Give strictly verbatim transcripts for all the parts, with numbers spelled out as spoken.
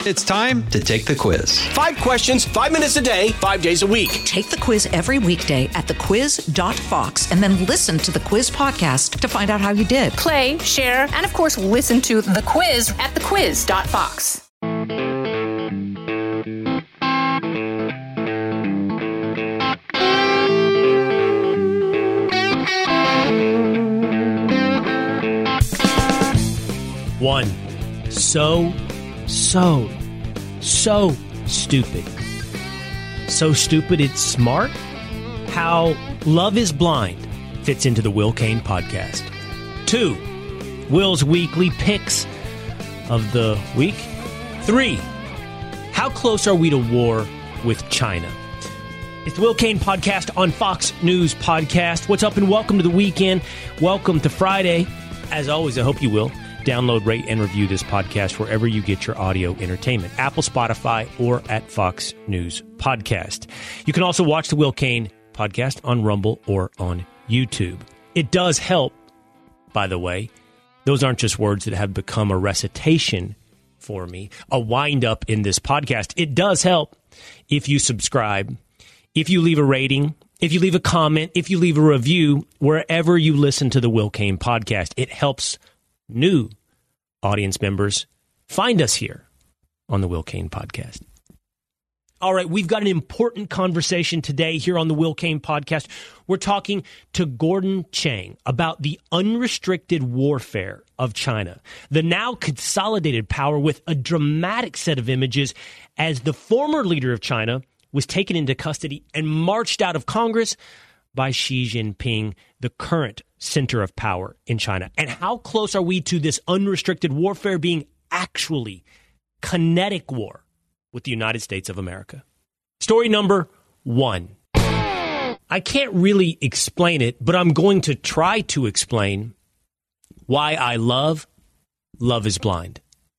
It's time to take the quiz. Five questions, five minutes a day, five days a week. Take the quiz every weekday at the quiz dot fox and then listen to the quiz podcast to find out how you did. Play, share, and of course, listen to the quiz at the quiz dot fox. One. So, so, so stupid. So stupid it's smart? How Love is Blind fits into the Will Cain podcast. Two. Will's weekly picks of the week. Three. How close are we to war with China? It's the Will Cain podcast on Fox News Podcast. What's up and welcome to the weekend. Welcome to Friday. As always, I hope you will download, rate, and review this podcast wherever you get your audio entertainment. Apple, Spotify, or at Fox News Podcast. You can also watch the Will Cain podcast on Rumble or on YouTube. It does help, by the way. Those aren't just words that have become a recitation for me, a wind-up in this podcast. It does help if you subscribe, if you leave a rating, if you leave a comment, if you leave a review, wherever you listen to the Will Cain podcast. It helps new audience members find us here on the Will Cain podcast. All right, we've got an important conversation today here on the Will Cain podcast. We're talking to Gordon Chang about the unrestricted warfare of China, the now consolidated power with a dramatic set of images as the former leader of China was taken into custody and marched out of Congress by Xi Jinping, the current center of power in China. And how close are we to this unrestricted warfare being actually kinetic war with the United States of America? Story number one. I can't really explain it, but I'm going to try to explain why I love Love is Blind.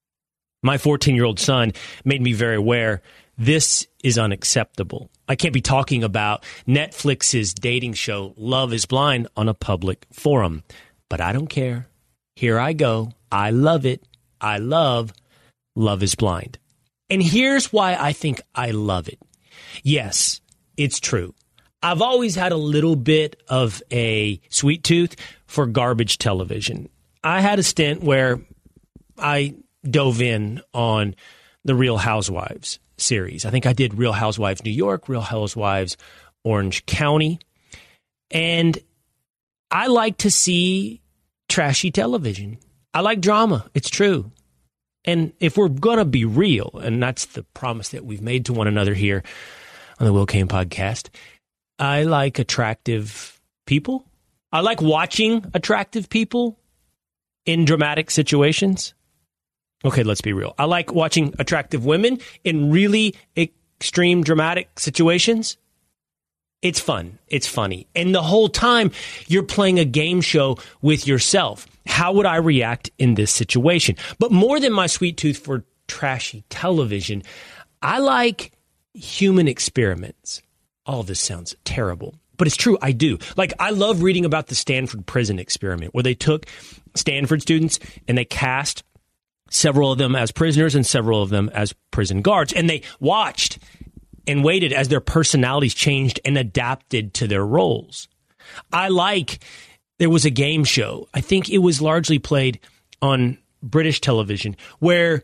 My fourteen-year-old son made me very aware this is unacceptable. I can't be talking about Netflix's dating show, Love is Blind, on a public forum. But I don't care. Here I go. I love it. I love Love is Blind. And here's why I think I love it. Yes, it's true. I've always had a little bit of a sweet tooth for garbage television. I had a stint where I dove in on the Real Housewives series. I think I did Real Housewives New York, Real Housewives Orange County. And I like to see trashy television. I like drama. It's true. And if we're going to be real, and that's the promise that we've made to one another here on the Will Cain podcast, I like attractive people. I like watching attractive people in dramatic situations. Okay, let's be real. I like watching attractive women in really extreme dramatic situations. It's fun. It's funny. And the whole time you're playing a game show with yourself. How would I react in this situation? But more than my sweet tooth for trashy television, I like human experiments. All this sounds terrible, but it's true. I do. Like, I love reading about the Stanford prison experiment where they took Stanford students and they cast several of them as prisoners and several of them as prison guards. And they watched and waited as their personalities changed and adapted to their roles. I like, there was a game show, I think it was largely played on British television, where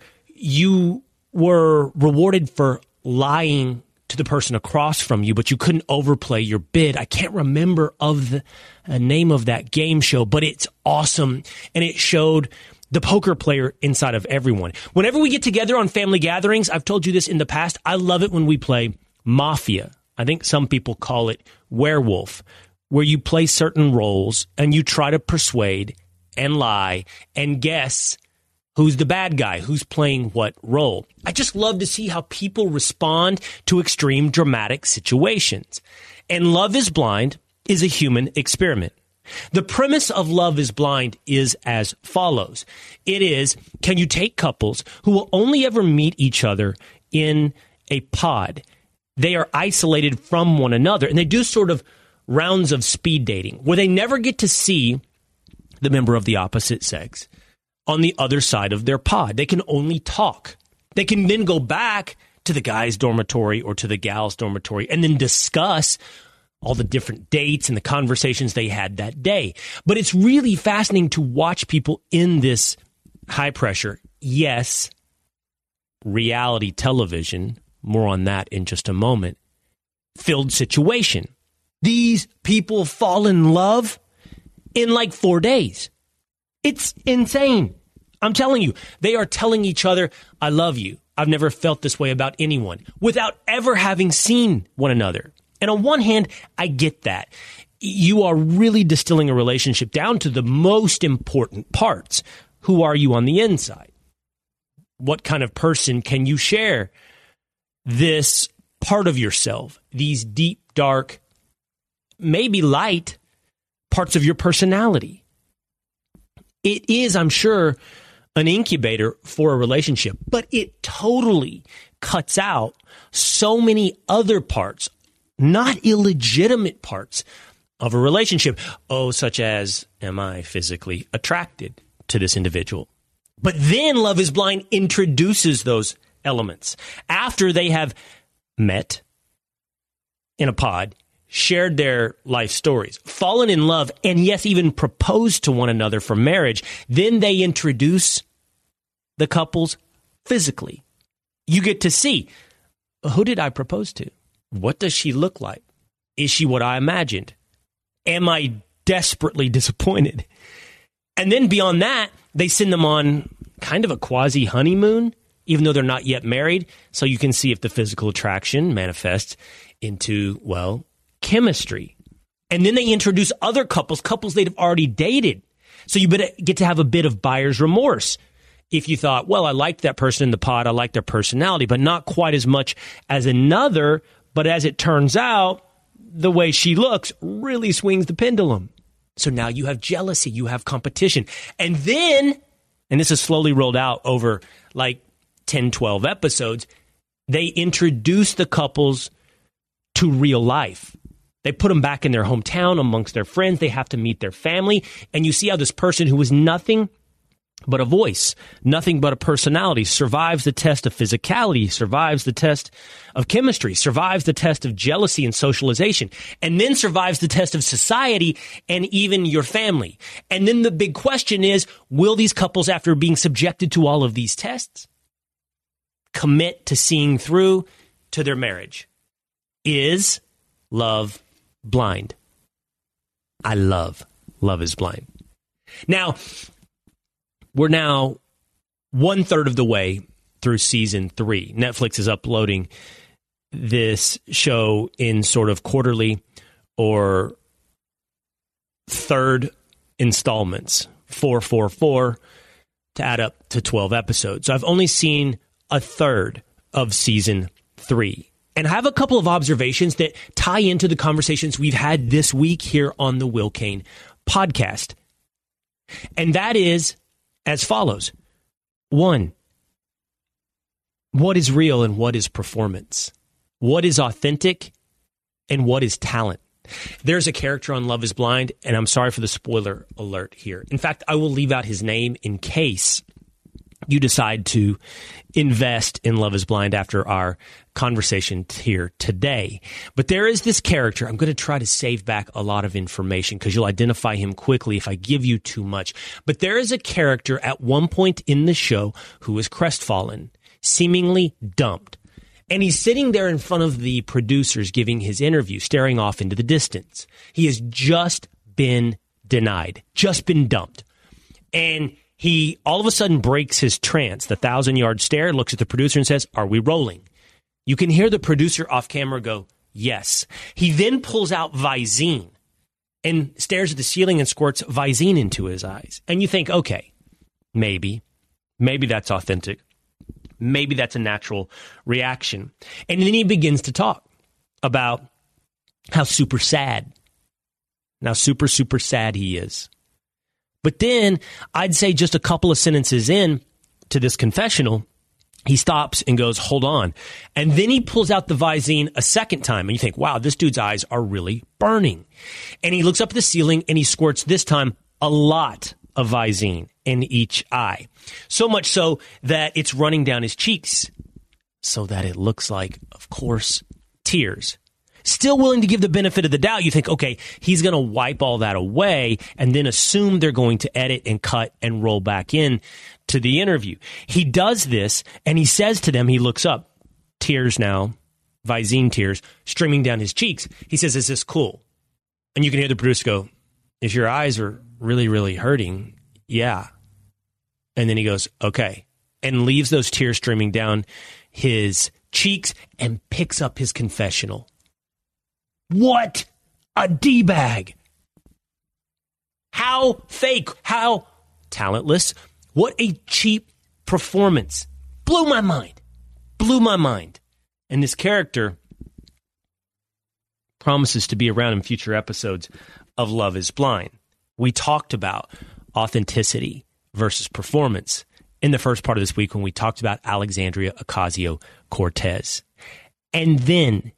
you were rewarded for lying to the person across from you, but you couldn't overplay your bid. I can't remember of the uh, name of that game show, but it's awesome. And it showed the poker player inside of everyone. Whenever we get together on family gatherings, I've told you this in the past, I love it when we play Mafia. I think some people call it Werewolf, where you play certain roles and you try to persuade and lie and guess who's the bad guy, who's playing what role. I just love to see how people respond to extreme dramatic situations. And Love is Blind is a human experiment. The premise of Love is Blind is as follows. It is, can you take couples who will only ever meet each other in a pod? They are isolated from one another, and they do sort of rounds of speed dating where they never get to see the member of the opposite sex on the other side of their pod. They can only talk. They can then go back to the guy's dormitory or to the gal's dormitory and then discuss all the different dates and the conversations they had that day. But it's really fascinating to watch people in this high pressure, yes, reality television, more on that in just a moment, filled situation. These people fall in love in like four days. It's insane. I'm telling you, they are telling each other, I love you. I've never felt this way about anyone without ever having seen one another. And on one hand, I get that. You are really distilling a relationship down to the most important parts. Who are you on the inside? What kind of person can you share this part of yourself, these deep, dark, maybe light parts of your personality? It is, I'm sure, an incubator for a relationship, but it totally cuts out so many other parts, not illegitimate parts of a relationship. Oh, such as, am I physically attracted to this individual? But then Love is Blind introduces those elements after they have met in a pod, shared their life stories, fallen in love, and yes, even proposed to one another for marriage. Then they introduce the couples physically. You get to see, who did I propose to? What does she look like? Is she what I imagined? Am I desperately disappointed? And then beyond that, they send them on kind of a quasi honeymoon, even though they're not yet married. So you can see if the physical attraction manifests into, well, chemistry. And then they introduce other couples, couples they've already dated. So you get to have a bit of buyer's remorse. If you thought, well, I liked that person in the pod, I liked their personality, but not quite as much as another. But as it turns out, the way she looks really swings the pendulum. So now you have jealousy, you have competition. And then, and this is slowly rolled out over like ten, twelve episodes, they introduce the couples to real life. They put them back in their hometown amongst their friends. They have to meet their family. And you see how this person who was nothing but a voice, nothing but a personality, survives the test of physicality, survives the test of chemistry, survives the test of jealousy and socialization, and then survives the test of society and even your family. And then the big question is, will these couples, after being subjected to all of these tests, commit to seeing through to their marriage? Is Love Blind? I love Love is Blind. Now, we're now one third of the way through season three. Netflix is uploading this show in sort of quarterly or third installments, four, four, four, to add up to twelve episodes. So I've only seen a third of season three. And I have a couple of observations that tie into the conversations we've had this week here on the Will Cain podcast. And that is as follows. One, what is real and what is performance? What is authentic and what is talent? There's a character on Love is Blind, and I'm sorry for the spoiler alert here. In fact, I will leave out his name in case you decide to invest in Love is Blind after our conversation here today. But there is this character. I'm going to try to save back a lot of information because you'll identify him quickly if I give you too much. But there is a character at one point in the show who is crestfallen, seemingly dumped. And he's sitting there in front of the producers giving his interview, staring off into the distance. He has just been denied, just been dumped. And he all of a sudden breaks his trance, the thousand-yard stare, looks at the producer and says, "Are we rolling?" You can hear the producer off camera go, "Yes." He then pulls out Visine and stares at the ceiling and squirts Visine into his eyes. And you think, okay, maybe, maybe that's authentic. Maybe that's a natural reaction. And then he begins to talk about how super sad, how super, super sad he is. But then I'd say just a couple of sentences in to this confessional, he stops and goes, "Hold on." And then he pulls out the Visine a second time. And you think, wow, this dude's eyes are really burning. And he looks up at the ceiling and he squirts this time a lot of Visine. in each eye. So much so that it's running down his cheeks so that it looks like, of course, tears. Still willing to give the benefit of the doubt. You think, okay, he's going to wipe all that away and then assume they're going to edit and cut and roll back in to the interview. He does this and he says to them, he looks up, tears now, Visine tears streaming down his cheeks. He says, is this cool? And you can hear the producer go, if your eyes are really, really hurting, yeah. And then he goes, okay, and leaves those tears streaming down his cheeks and picks up his confessional. What a D-bag. How fake, how talentless, what a cheap performance. Blew my mind, blew my mind. And this character promises to be around in future episodes of Love is Blind. We talked about authenticity versus performance in the first part of this week when we talked about Alexandria Ocasio-Cortez. And then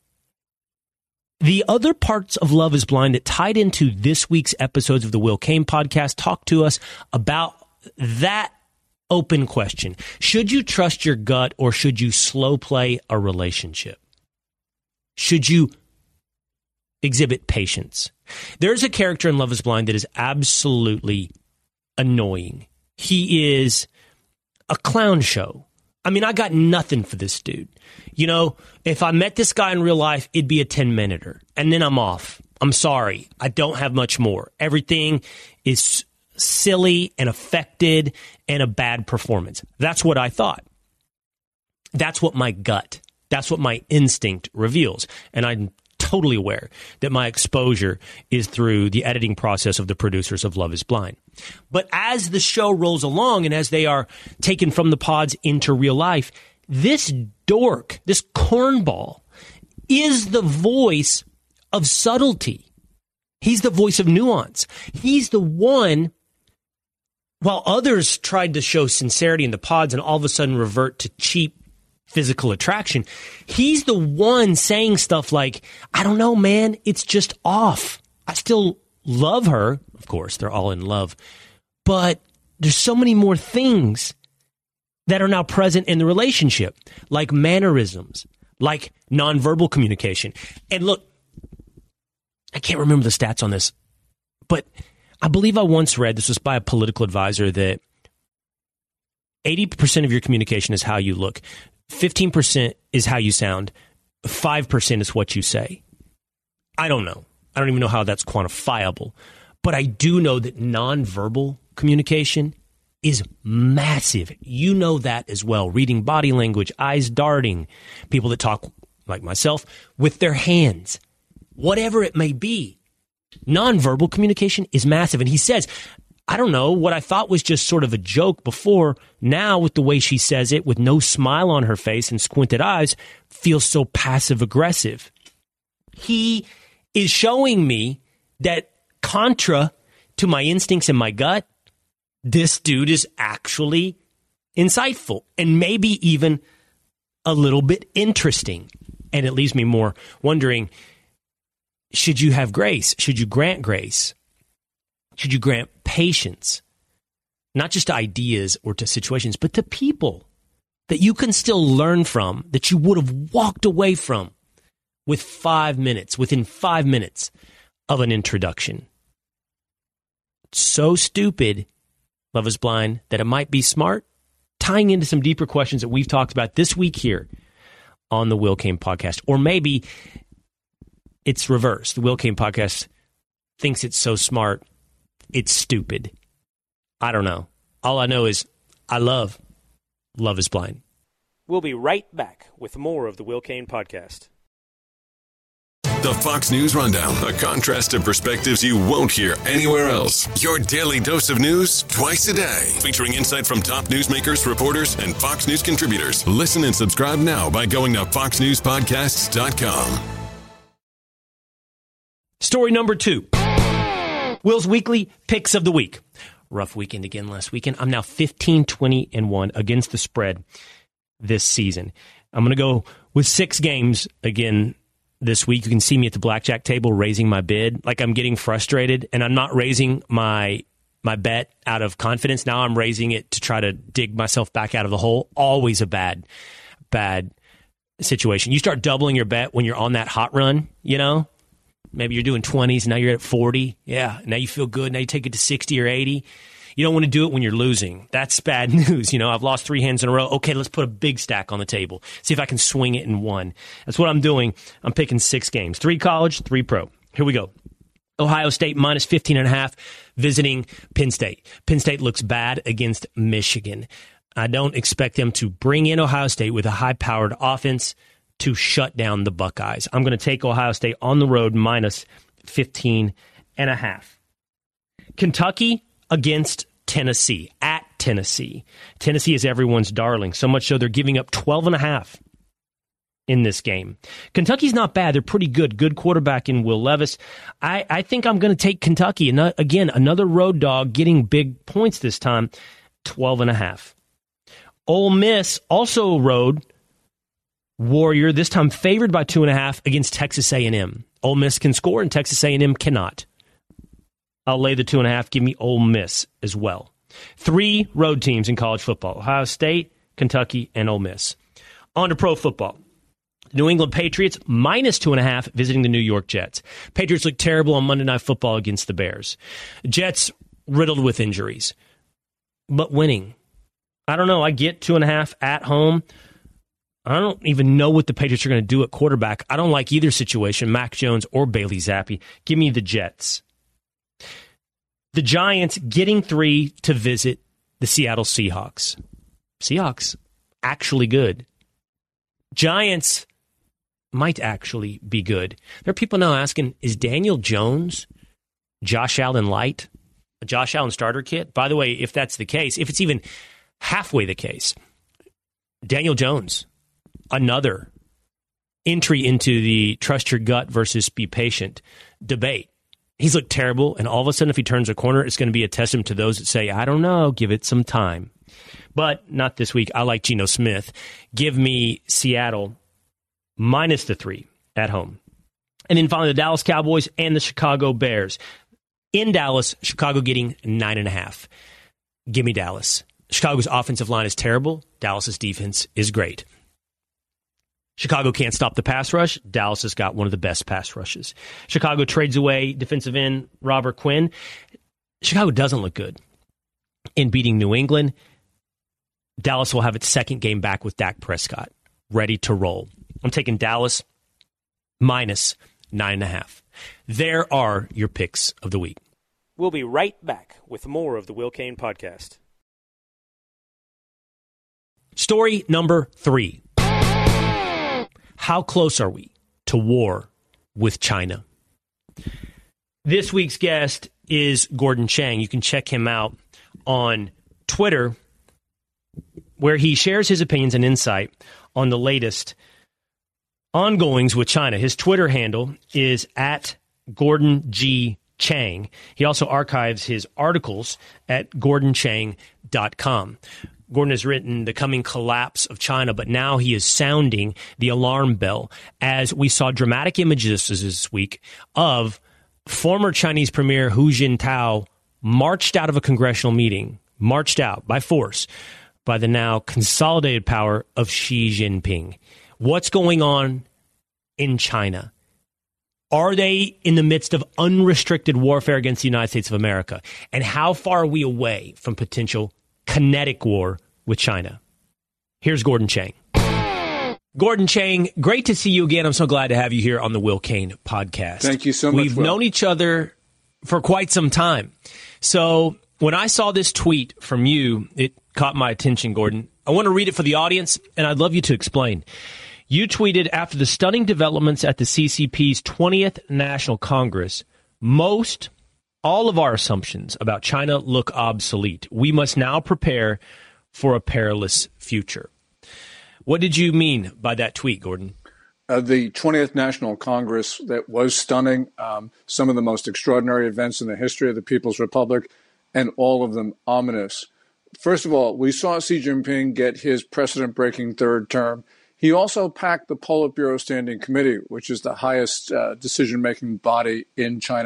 the other parts of Love is Blind that tied into this week's episodes of the Will Cain podcast talk to us about that open question. Should you trust your gut or should you slow play a relationship? Should you exhibit patience? There's a character in Love is Blind that is absolutely annoying. He is a clown show. I mean, I got nothing for this dude. You know, if I met this guy in real life, it'd be a ten-minuter. And then I'm off. I'm sorry. I don't have much more. Everything is silly and affected and a bad performance. That's what I thought. That's what my gut, that's what my instinct reveals. And I'm totally aware that my exposure is through the editing process of the producers of Love is Blind. But as the show rolls along and as they are taken from the pods into real life, this dork, this cornball, is the voice of subtlety. He's the voice of nuance. He's the one, while others tried to show sincerity in the pods and all of a sudden revert to cheap physical attraction, he's the one saying stuff like, I don't know, man, it's just off. I still love her. Of course, they're all in love. But there's so many more things that are now present in the relationship, like mannerisms, like nonverbal communication. And look, I can't remember the stats on this, but I believe I once read, this was by a political advisor, that eighty percent of your communication is how you look. fifteen percent is how you sound. five percent is what you say. I don't know. I don't even know how that's quantifiable. But I do know that nonverbal communication is massive. You know that as well. Reading body language, eyes darting, people that talk like myself with their hands, whatever it may be. Nonverbal communication is massive. And he says, I don't know, what I thought was just sort of a joke before, now with the way she says it, with no smile on her face and squinted eyes, feels so passive aggressive. He is showing me that contra to my instincts and my gut, this dude is actually insightful and maybe even a little bit interesting. And it leaves me more wondering, should you have grace? Should you grant grace? Should you grant patience? Not just to ideas or to situations, but to people that you can still learn from, that you would have walked away from with five minutes, within five minutes of an introduction. So stupid, Love is Blind, that it might be smart, tying into some deeper questions that we've talked about this week here on the Will Cain podcast. Or maybe it's reversed. The Will Cain podcast thinks it's so smart, it's stupid. I don't know. All I know is I love Love is Blind. We'll be right back with more of the Will Cain podcast. The Fox News Rundown, a contrast of perspectives you won't hear anywhere else. Your daily dose of news twice a day, featuring insight from top newsmakers, reporters, and Fox News contributors. Listen and subscribe now by going to fox news podcasts dot com. Story number two. Will's weekly picks of the week. Rough weekend again last weekend. I'm now fifteen, twenty, and one against the spread this season. I'm going to go with six games again this week. You can see me at the blackjack table raising my bid. Like I'm getting frustrated, and I'm not raising my my bet out of confidence. Now I'm raising it to try to dig myself back out of the hole. Always a bad, bad situation. You start doubling your bet when you're on that hot run, you know? Maybe you're doing twenties, now you're at forty. Yeah, now you feel good. Now you take it to sixty or eighty. You don't want to do it when you're losing. That's bad news. You know, I've lost three hands in a row. Okay, let's put a big stack on the table. See if I can swing it in one. That's what I'm doing. I'm picking six games. Three college, three pro. Here we go. Ohio State minus fifteen and a half visiting Penn State. Penn State looks bad against Michigan. I don't expect them to bring in Ohio State with a high-powered offense to shut down the Buckeyes. I'm going to take Ohio State on the road minus fifteen and a half. Kentucky against Tennessee, at Tennessee. Tennessee is everyone's darling, so much so they're giving up twelve and a half in this game. Kentucky's not bad. They're pretty good. Good quarterback in Will Levis. I, I think I'm going to take Kentucky. And again, another road dog getting big points this time, twelve and a half. Ole Miss, also road warrior, this time favored by two and a half against Texas A and M. Ole Miss can score and Texas A and M cannot. I'll lay the two and a half. Give me Ole Miss as well. Three road teams in college football: Ohio State, Kentucky, and Ole Miss. On to pro football. New England Patriots minus two and a half visiting the New York Jets. Patriots look terrible on Monday Night Football against the Bears. Jets riddled with injuries, but winning. I don't know. I get two and a half at home. I don't even know what the Patriots are going to do at quarterback. I don't like either situation, Mac Jones or Bailey Zappi. Give me the Jets. The Giants getting three to visit the Seattle Seahawks. Seahawks, actually good. Giants might actually be good. There are people now asking, is Daniel Jones Josh Allen light? A Josh Allen starter kit? By the way, if that's the case, if it's even halfway the case, Daniel Jones, another entry into the trust your gut versus be patient debate. He's looked terrible, and all of a sudden, if he turns a corner, it's going to be a testament to those that say, I don't know, give it some time. But not this week. I like Geno Smith. Give me Seattle minus the three at home. And then finally, the Dallas Cowboys and the Chicago Bears. In Dallas, Chicago getting nine and a half. Give me Dallas. Chicago's offensive line is terrible. Dallas's defense is great. Chicago can't stop the pass rush. Dallas has got one of the best pass rushes. Chicago trades away defensive end Robert Quinn. Chicago doesn't look good in beating New England. Dallas will have its second game back with Dak Prescott, ready to roll. I'm taking Dallas minus nine and a half. There are your picks of the week. We'll be right back with more of the Will Cain Podcast. Story number three. How close are we to war with China? This week's guest is Gordon Chang. You can check him out on Twitter, where he shares his opinions and insight on the latest ongoings with China. His Twitter handle is at Gordon G. Chang. He also archives his articles at gordon chang dot com. Gordon has written The Coming Collapse of China, but now he is sounding the alarm bell as we saw dramatic images this week of former Chinese Premier Hu Jintao marched out of a congressional meeting, marched out by force by the now consolidated power of Xi Jinping. What's going on in China? Are they in the midst of unrestricted warfare against the United States of America? And how far are we away from potential kinetic war with China? Here's Gordon Chang. Gordon Chang, great to see you again. I'm so glad to have you here on the Will Cain Podcast. Thank you so much. We've Will. known each other for quite some time. So when I saw this tweet from you, it caught my attention, Gordon. I want to read it for the audience, and I'd love you to explain. You tweeted, after the stunning developments at the C C P's twentieth National Congress, most all of our assumptions about China look obsolete. We must now prepare for a perilous future. What did you mean by that tweet, Gordon? Uh, the twentieth National Congress, that was stunning. Um, some of the most extraordinary events in the history of the People's Republic, and all of them ominous. First of all, we saw Xi Jinping get his precedent-breaking third term. He also packed the Politburo Standing Committee, which is the highest uh, decision-making body in China.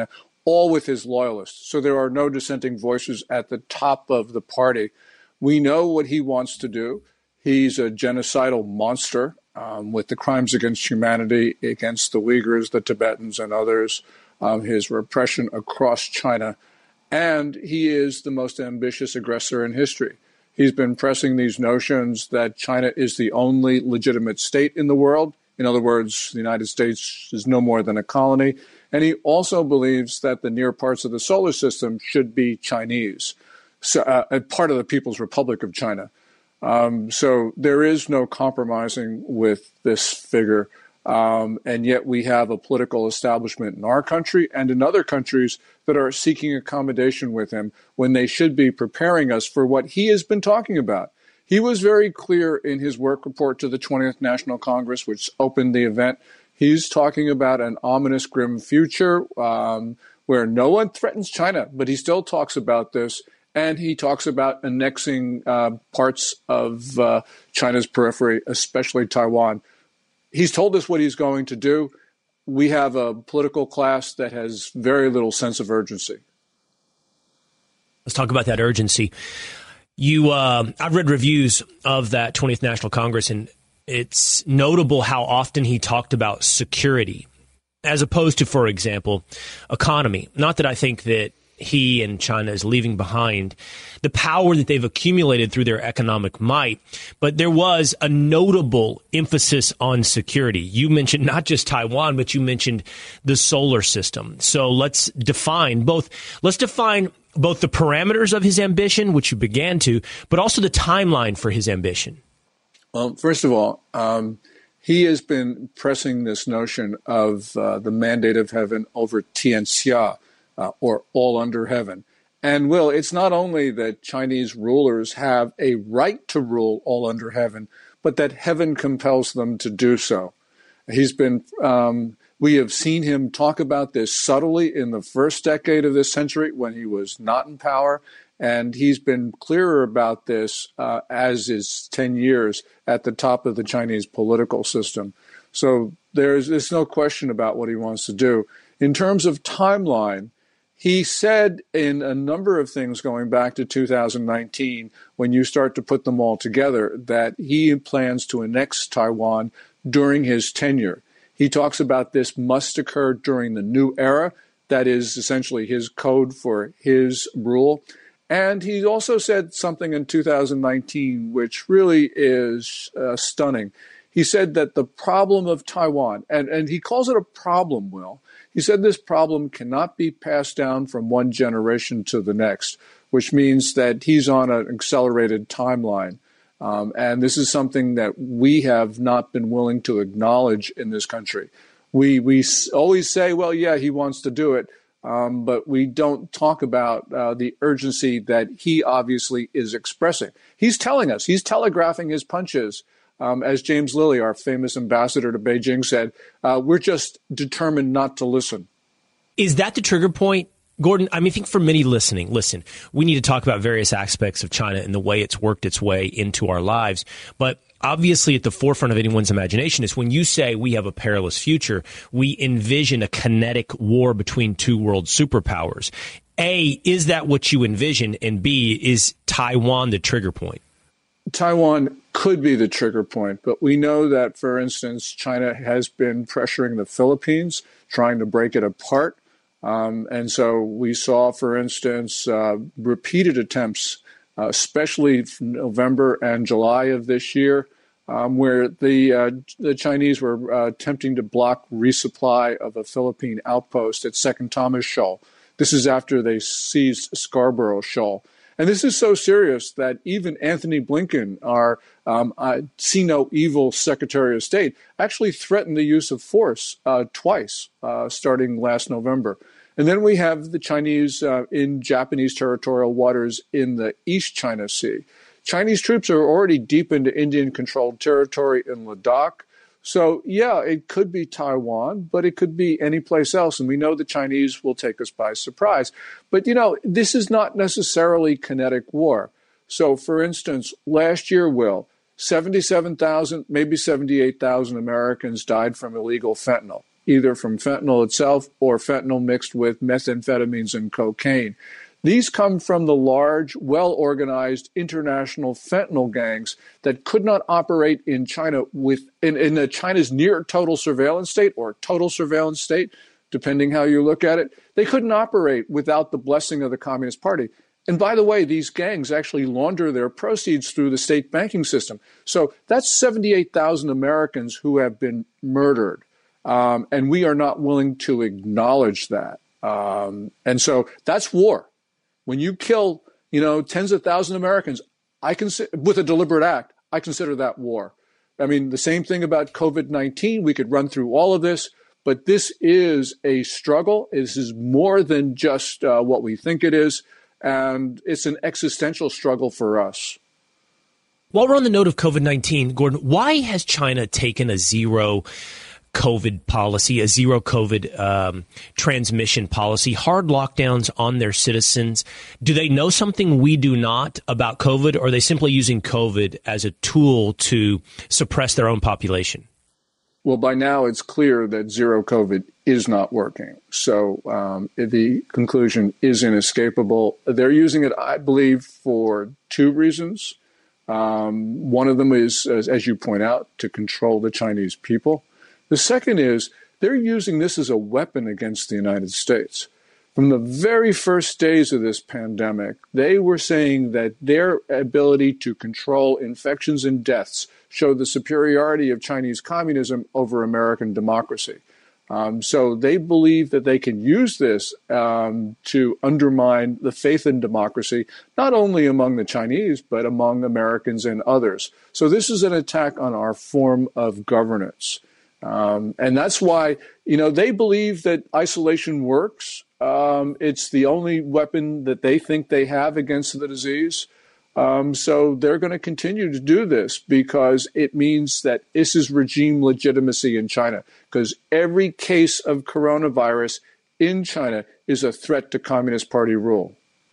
all with his loyalists. So there are no dissenting voices at the top of the party. We know what he wants to do. He's a genocidal monster um, with the crimes against humanity, against the Uyghurs, the Tibetans, and others, um, his repression across China. And he is the most ambitious aggressor in history. He's been pressing these notions that China is the only legitimate state in the world. In other words, the United States is no more than a colony. And he also believes that the near parts of the solar system should be Chinese, so, uh, part of the People's Republic of China. Um, so there is no compromising with this figure. Um, and yet we have a political establishment in our country and in other countries that are seeking accommodation with him when they should be preparing us for what he has been talking about. He was very clear in his work report to the twentieth National Congress, which opened the event. He's talking about an ominous, grim future um, where no one threatens China, but he still talks about this. And he talks about annexing uh, parts of uh, China's periphery, especially Taiwan. He's told us what he's going to do. We have a political class that has very little sense of urgency. Let's talk about that urgency. You, uh, I've read reviews of that twentieth National Congress, and it's notable how often he talked about security, as opposed to, for example, economy. Not that I think that he and China is leaving behind the power that they've accumulated through their economic might. But there was a notable emphasis on security. You mentioned not just Taiwan, but you mentioned the solar system. So let's define both. Let's define both the parameters of his ambition, which you began to, but also the timeline for his ambition. Well, first of all, um, he has been pressing this notion of uh, the mandate of heaven over Tianxia, Uh, or all under heaven. And, Will, it's not only that Chinese rulers have a right to rule all under heaven, but that heaven compels them to do so. He's been, um, we have seen him talk about this subtly in the first decade of this century when he was not in power. And he's been clearer about this uh, as his ten years at the top of the Chinese political system. So there's, there's no question about what he wants to do. In terms of timeline, he said in a number of things going back to two thousand nineteen, when you start to put them all together, that he plans to annex Taiwan during his tenure. He talks about this must occur during the new era. That is essentially his code for his rule. And he also said something in two thousand nineteen, which really is uh, stunning. He said that the problem of Taiwan, and, and he calls it a problem, Will, he said this problem cannot be passed down from one generation to the next, which means that he's on an accelerated timeline. Um, and this is something that we have not been willing to acknowledge in this country. We, we always say, well, yeah, he wants to do it, um, but we don't talk about uh, the urgency that he obviously is expressing. He's telling us, he's telegraphing his punches. Um, as James Lilly, our famous ambassador to Beijing, said, uh, we're just determined not to listen. Is that the trigger point, Gordon? I mean, I think for many listening, listen, we need to talk about various aspects of China and the way it's worked its way into our lives. But obviously at the forefront of anyone's imagination is when you say we have a perilous future, we envision a kinetic war between two world superpowers. A, is that what you envision? And B, is Taiwan the trigger point? Taiwan could be the trigger point, but we know that, for instance, China has been pressuring the Philippines, trying to break it apart. Um, and so we saw, for instance, uh, repeated attempts, uh, especially from November and July of this year, um, where the uh, the Chinese were uh, attempting to block resupply of a Philippine outpost at Second Thomas Shoal. This is after they seized Scarborough Shoal. And this is so serious that even Anthony Blinken, our um, uh, see no evil Secretary of State, actually threatened the use of force uh, twice, uh, starting last November. And then we have the Chinese uh, in Japanese territorial waters in the East China Sea. Chinese troops are already deep into Indian-controlled territory in Ladakh. So, yeah, it could be Taiwan, but it could be any place else. And we know the Chinese will take us by surprise. But, you know, this is not necessarily kinetic war. So, for instance, last year, Will, seventy-seven thousand, maybe seventy-eight thousand Americans died from illegal fentanyl. either from fentanyl itself or fentanyl mixed with methamphetamines and cocaine. These come from the large, well-organized international fentanyl gangs that could not operate in China with in, in the China's near total surveillance state or total surveillance state, depending how you look at it. They couldn't operate without the blessing of the Communist Party. And by the way, these gangs actually launder their proceeds through the state banking system. So that's seventy-eight thousand Americans who have been murdered. Um, and we are not willing to acknowledge that. Um, and so that's war. When you kill, you know, tens of thousands of Americans, I consider, with a deliberate act, I consider that war. I mean, the same thing about COVID nineteen. We could run through all of this, but this is a struggle. This is more than just uh, what we think it is. And it's an existential struggle for us. While we're on the note of COVID nineteen, Gordon, why has China taken a zero COVID policy, a zero COVID um, transmission policy, hard lockdowns on their citizens? Do they know something we do not about COVID, or are they simply using COVID as a tool to suppress their own population? Well, by now it's clear that zero COVID is not working. So um, the conclusion is inescapable. They're using it, I believe, for two reasons. Um, one of them is, as, as you point out, to control the Chinese people. The second is they're using this as a weapon against the United States. From the very first days of this pandemic, they were saying that their ability to control infections and deaths showed the superiority of Chinese communism over American democracy. Um, so they believe that they can use this um, to undermine the faith in democracy, not only among the Chinese, but among Americans and others. So this is an attack on our form of governance. Um, and that's why, you know, they believe that isolation works. Um, it's the only weapon that they think they have against the disease. Um, so they're going to continue to do this because it means that this is regime legitimacy in China, because every case of coronavirus in China is a threat to Communist Party rule.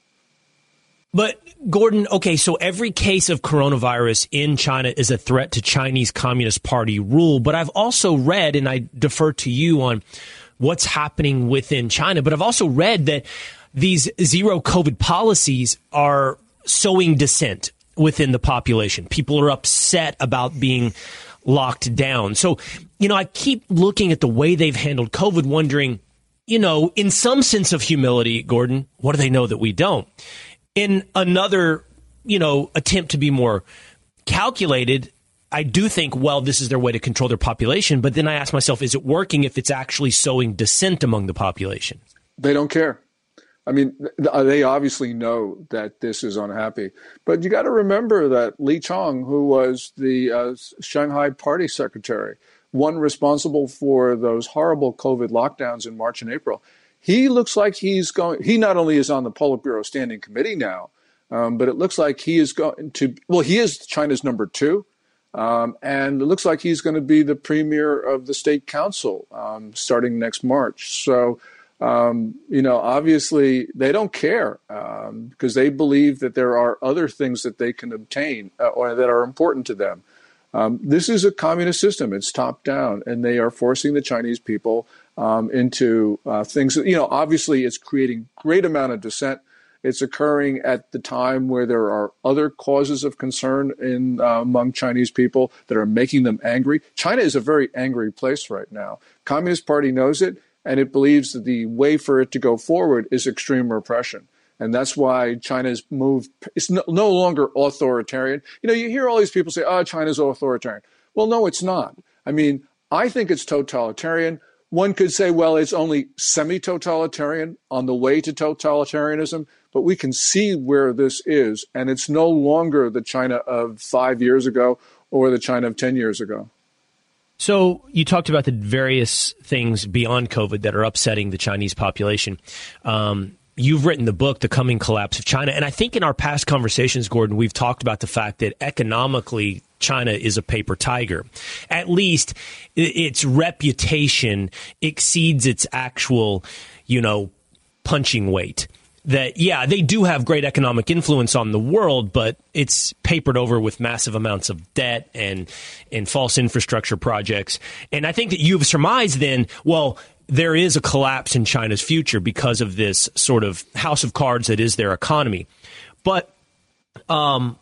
But, Gordon, okay, so every case of coronavirus in China is a threat to Chinese Communist Party rule. But I've also read, and I defer to you on what's happening within China, but I've also read that these zero COVID policies are sowing dissent within the population. People are upset about being locked down. So, you know, I keep looking at the way they've handled COVID, wondering, you know, in some sense of humility, Gordon, what do they know that we don't? In another, you know, attempt to be more calculated, I do think, well, this is their way to control their population. But then I ask myself, is it working if it's actually sowing dissent among the population? They don't care. I mean, they obviously know that this is unhappy. But you got to remember that Li Chong, who was the uh, Shanghai Party secretary, one responsible for those horrible COVID lockdowns in March and April, he looks like he's going, he not only is on the Politburo Standing Committee now, um, but it looks like he is going to, well, he is China's number two. Um, and it looks like he's going to be the premier of the state council um, starting next March. So, um, you know, obviously they don't care um, because they believe that there are other things that they can obtain uh, or that are important to them. Um, this is a communist system. It's top down, and they are forcing the Chinese people um, into uh, things that, you know, obviously it's creating great amount of dissent. It's occurring at the time where there are other causes of concern in uh, among Chinese people that are making them angry. China is a very angry place right now. Communist Party knows it, and it believes that the way for it to go forward is extreme repression. And that's why China's moved, it's no, no longer authoritarian. You know, you hear all these people say, oh, China's authoritarian. Well, no, it's not. I mean, I think it's totalitarian. One could say, well, it's only semi-totalitarian on the way to totalitarianism, but we can see where this is, and it's no longer the China of five years ago or the China of ten years ago. So you talked about the various things beyond COVID that are upsetting the Chinese population. Um, You've written the book, The Coming Collapse of China. And I think in our past conversations, Gordon, we've talked about the fact that economically, China is a paper tiger. At least its reputation exceeds its actual, you know, punching weight. that, yeah, they do have great economic influence on the world, but it's papered over with massive amounts of debt and, and false infrastructure projects. And I think that you've surmised then, well, there is a collapse in China's future because of this sort of house of cards that is their economy. But um,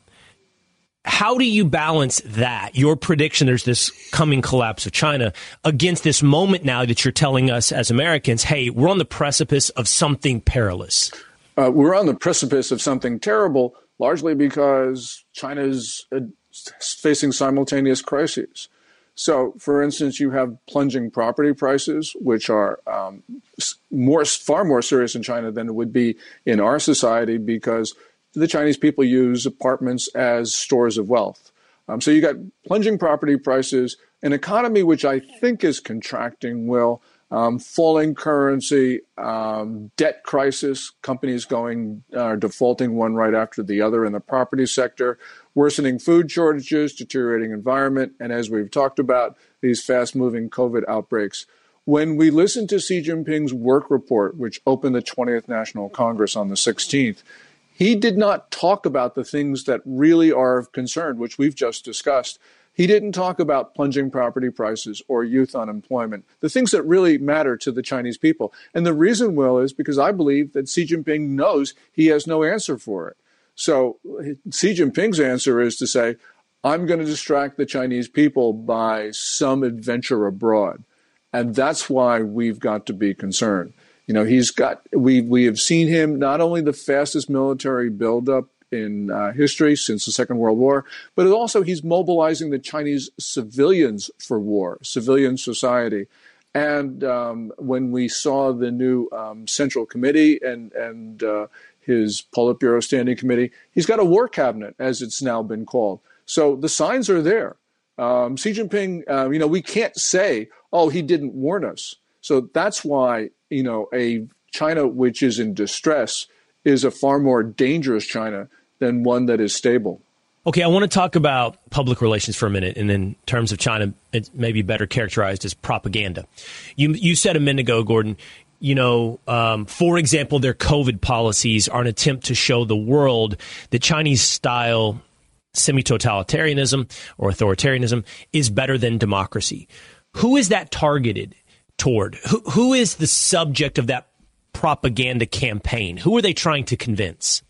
how do you balance that, your prediction there's this coming collapse of China, against this moment now that you're telling us as Americans, hey, we're on the precipice of something perilous? Uh, we're on the precipice of something terrible, largely because China's uh, facing simultaneous crises. So, for instance, you have plunging property prices, which are um, more, far more serious in China than it would be in our society, because the Chinese people use apartments as stores of wealth. Um, so you got plunging property prices, an economy which I think is contracting, Will, um, falling currency, um, debt crisis, companies going uh, defaulting one right after the other in the property sector, worsening food shortages, deteriorating environment, and as we've talked about, these fast-moving COVID outbreaks. When we listened to Xi Jinping's work report, which opened the twentieth National Congress on the sixteenth, he did not talk about the things that really are of concern, which we've just discussed. He didn't talk about plunging property prices or youth unemployment, the things that really matter to the Chinese people. And the reason, Will, is because I believe that Xi Jinping knows he has no answer for it. So Xi Jinping's answer is to say, I'm going to distract the Chinese people by some adventure abroad. And that's why we've got to be concerned. You know, he's got, we we have seen him not only the fastest military buildup in uh, history since the Second World War, but also he's mobilizing the Chinese civilians for war, civilian society. And um, when we saw the new um, Central Committee and, and uh, his Politburo Standing Committee, he's got a war cabinet, as it's now been called. So the signs are there. Um, Xi Jinping, uh, you know, we can't say, oh, he didn't warn us. So that's why, you know, a China which is in distress is a far more dangerous China than one that is stable. Okay, I want to talk about public relations for a minute, and in terms of China, it's maybe better characterized as propaganda. You you said a minute ago, Gordon, you know, um, for example, their COVID policies are an attempt to show the world that Chinese-style semi-totalitarianism or authoritarianism is better than democracy. Who is that targeted toward? Who, who is the subject of that propaganda campaign? Who are they trying to convince?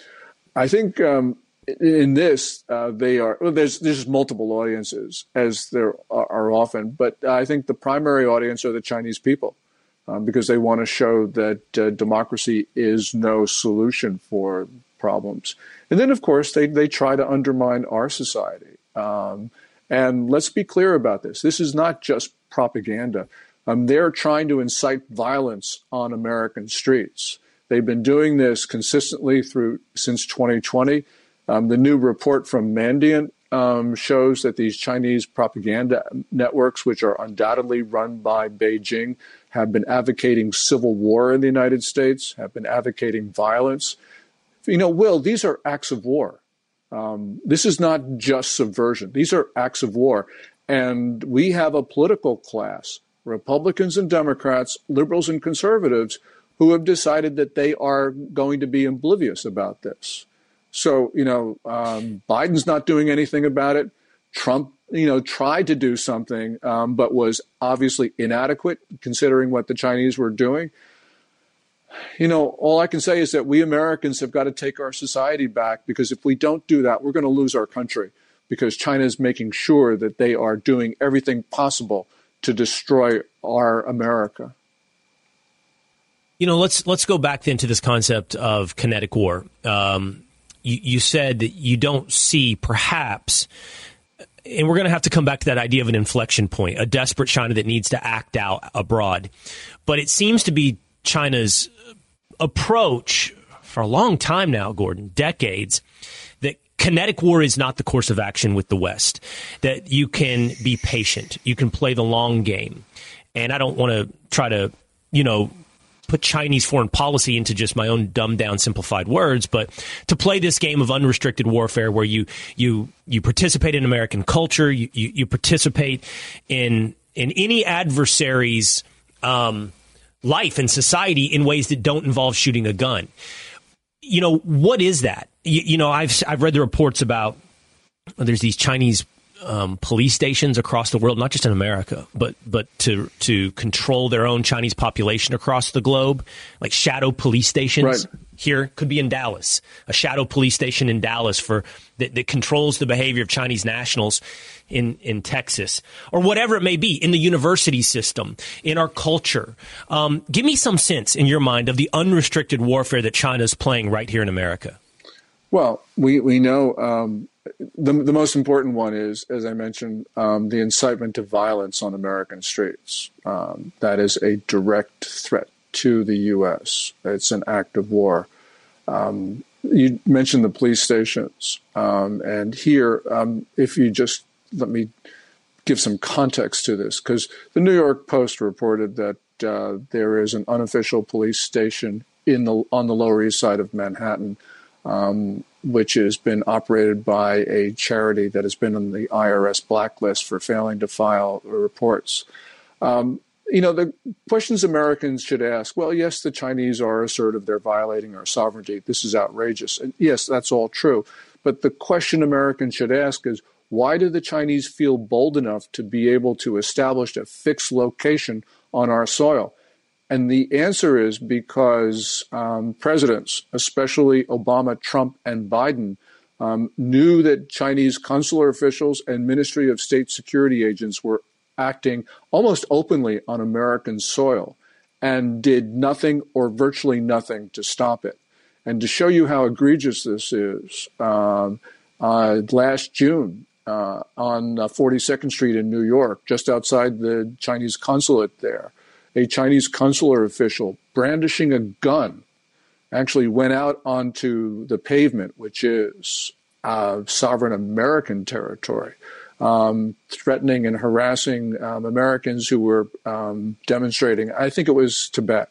I think um, in this, uh, they are, well, there's, there's multiple audiences, as there are, are often, but I think the primary audience are the Chinese people, um, because they want to show that uh, democracy is no solution for problems. And then, of course, they, they try to undermine our society. Um, and let's be clear about this. This is not just propaganda. Um, they're trying to incite violence on American streets. They've been doing this consistently through since twenty twenty. Um, the new report from Mandiant um, shows that these Chinese propaganda networks, which are undoubtedly run by Beijing, have been advocating civil war in the United States, have been advocating violence. You know, Will, these are acts of war. Um, this is not just subversion. These are acts of war. And we have a political class, Republicans and Democrats, liberals and conservatives, who have decided that they are going to be oblivious about this. So, you know, um, Biden's not doing anything about it. Trump, you know, tried to do something, um, but was obviously inadequate considering what the Chinese were doing. You know, all I can say is that we Americans have got to take our society back, because if we don't do that, we're going to lose our country, because China is making sure that they are doing everything possible to destroy our America. You know, let's let's go back then to this concept of kinetic war. Um, you, you said that you don't see perhaps, and we're going to have to come back to that idea of an inflection point, a desperate China that needs to act out abroad. But it seems to be China's approach for a long time now, Gordon, decades, that kinetic war is not the course of action with the West, that you can be patient, you can play the long game. And I don't want to try to, you know, put Chinese foreign policy into just my own dumbed down, simplified words, but to play this game of unrestricted warfare where you you you participate in American culture, you you, you participate in in any adversary's um, life and society in ways that don't involve shooting a gun. You know, what is that? You, you know, I've I've read the reports about there's these Chinese um, police stations across the world, not just in America, but but to to control their own Chinese population across the globe, like shadow police stations. Right. Here could be in Dallas, a shadow police station in Dallas for that, that controls the behavior of Chinese nationals in, in Texas, or whatever it may be, in the university system, in our culture. Um, give me some sense in your mind of the unrestricted warfare that China is playing right here in America. Well, we, we know um, the, the most important one is, as I mentioned, um, the incitement to violence on American streets. Um, that is a direct threat to the U S. It's an act of war. Um, you mentioned the police stations. Um, and here, um, if you just let me give some context to this, because the New York Post reported that uh, there is an unofficial police station in the on the Lower East Side of Manhattan, um, which has been operated by a charity that has been on the I R S blacklist for failing to file reports. Um, You know, the questions Americans should ask, well, yes, the Chinese are assertive. They're violating our sovereignty. This is outrageous. And yes, that's all true. But the question Americans should ask is, why do the Chinese feel bold enough to be able to establish a fixed location on our soil? And the answer is because um, presidents, especially Obama, Trump, and Biden, um, knew that Chinese consular officials and Ministry of State security agents were acting almost openly on American soil and did nothing or virtually nothing to stop it. And to show you how egregious this is, um, uh, last June uh, on uh, forty-second Street in New York, just outside the Chinese consulate there, a Chinese consular official brandishing a gun actually went out onto the pavement, which is uh, sovereign American territory, Um, threatening and harassing um, Americans who were um, demonstrating. I think it was Tibet.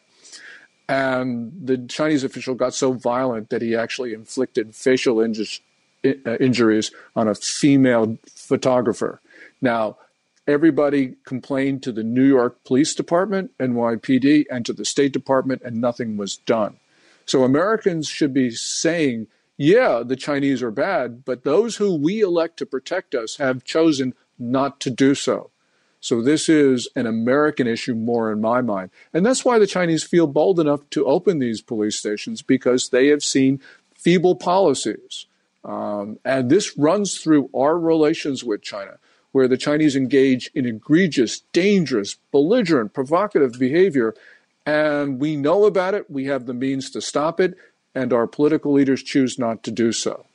And the Chinese official got so violent that he actually inflicted facial inju- uh, injuries on a female photographer. Now, everybody complained to the New York Police Department, N Y P D, and to the State Department, and nothing was done. So Americans should be saying, yeah, the Chinese are bad, but those who we elect to protect us have chosen not to do so. So this is an American issue more in my mind. And that's why the Chinese feel bold enough to open these police stations, because they have seen feeble policies. Um, and this runs through our relations with China, where the Chinese engage in egregious, dangerous, belligerent, provocative behavior. And we know about it. We have the means to stop it. And our political leaders choose not to do so.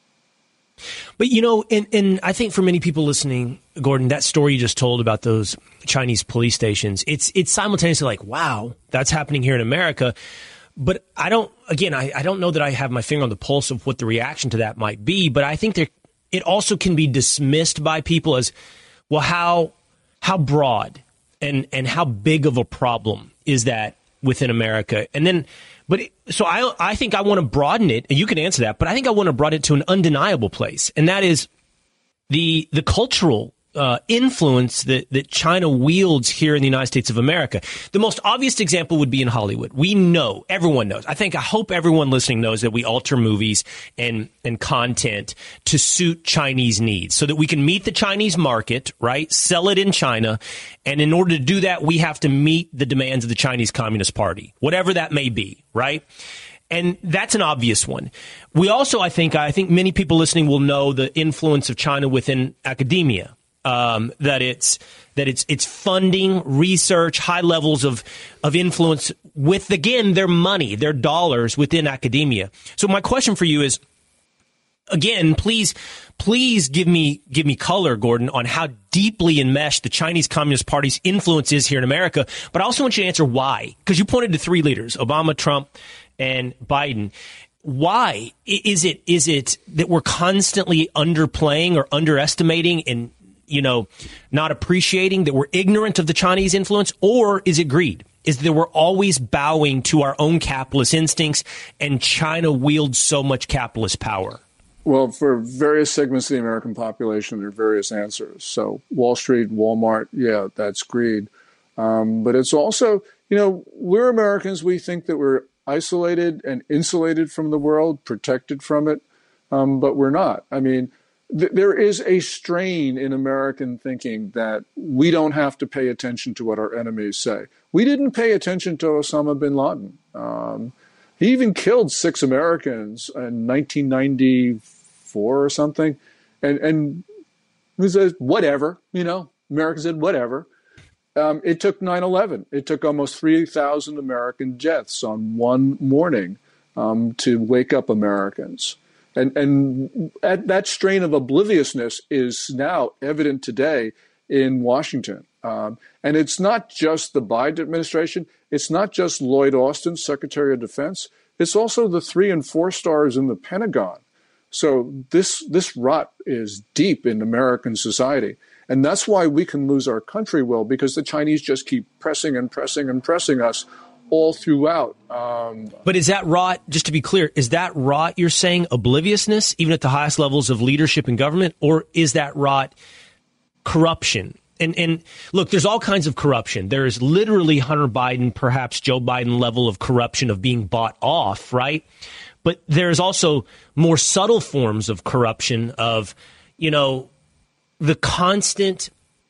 But, you know, and, and I think for many people listening, Gordon, that story you just told about those Chinese police stations, it's it's simultaneously like, wow, that's happening here in America. But I don't, again, I, I don't know that I have my finger on the pulse of what the reaction to that might be. But I think there, it also can be dismissed by people as, well, how how broad and, and how big of a problem is that within America? And then, but it, so I I think I want to broaden it, and you can answer that, but I think I want to broaden it to an undeniable place, and that is the the cultural uh, influence that, that China wields here in the United States of America. The most obvious example would be in Hollywood. We know, everyone knows. I think, I hope everyone listening knows that we alter movies and, and content to suit Chinese needs so that we can meet the Chinese market, right? Sell it in China. And in order to do that, we have to meet the demands of the Chinese Communist Party, whatever that may be, right? And that's an obvious one. We also, I think, I think many people listening will know the influence of China within academia. Um, that it's that it's it's funding research, high levels of of influence with, again, their money, their dollars within academia. So my question for you is, again, please, please give me give me color, Gordon, on how deeply enmeshed the Chinese Communist Party's influence is here in America. But I also want you to answer why, because you pointed to three leaders: Obama, Trump, and Biden. Why is it is it that we're constantly underplaying or underestimating and, you know, not appreciating, that we're ignorant of the Chinese influence? Or is it greed? Is that we're always bowing to our own capitalist instincts and China wields so much capitalist power? Well, for various segments of the American population, there are various answers. So Wall Street, Walmart, yeah, that's greed. Um, but it's also, you know, we're Americans. We think that we're isolated and insulated from the world, protected from it, um, but we're not. I mean, th- there is a strain in American thinking that we don't have to pay attention to what our enemies say. We didn't pay attention to Osama bin Laden. Um, he even killed six Americans in nineteen ninety-four or something. And, and he says, whatever, you know, America said, whatever. Um, it took nine eleven. It took almost three thousand American deaths on one morning um, to wake up Americans. And, and at that strain of obliviousness is now evident today in Washington. Um, and it's not just the Biden administration. It's not just Lloyd Austin, Secretary of Defense. It's also the three and four stars in the Pentagon. So this this rot is deep in American society. And that's why we can lose our country, Will, because the Chinese just keep pressing and pressing and pressing us all throughout. Um, but is that rot, just to be clear, is that rot, you're saying, obliviousness, even at the highest levels of leadership and government? Or is that rot corruption? And, and look, there's all kinds of corruption. There is literally Hunter Biden, perhaps Joe Biden level of corruption of being bought off, right? But there's also more subtle forms of corruption of, you know, the constant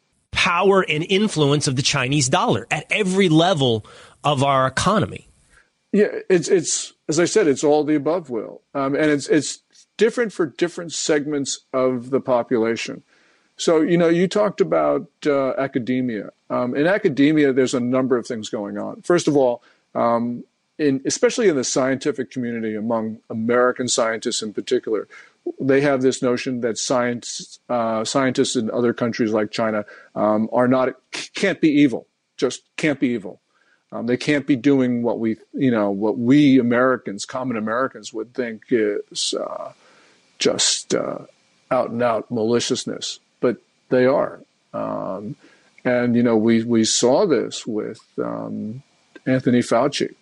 power and influence of the Chinese dollar at every level of our economy. Yeah, it's, it's as I said, it's all the above, Will. Um, and it's it's different for different segments of the population. So, you know, you talked about uh, academia. Um, in academia, there's a number of things going on. First of all, um, in, especially in the scientific community, among American scientists in particular, they have this notion that science, uh, scientists in other countries like China um, are not, can't be evil, just can't be evil. Um, they can't be doing what we, you know, what we Americans, common Americans, would think is uh, just uh, out and out maliciousness, but they are. Um, and you know, we we saw this with um, Anthony Fauci,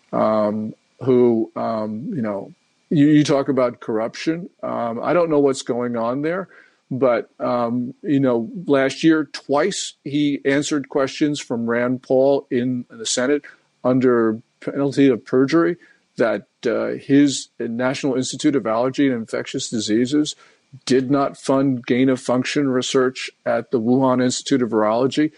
um, who um, you know. You, you talk about corruption. Um, I don't know what's going on there, but, um, you know, last year, twice he answered questions from Rand Paul in the Senate under penalty of perjury that uh, his National Institute of Allergy and Infectious Diseases did not fund gain-of-function research at the Wuhan Institute of Virology.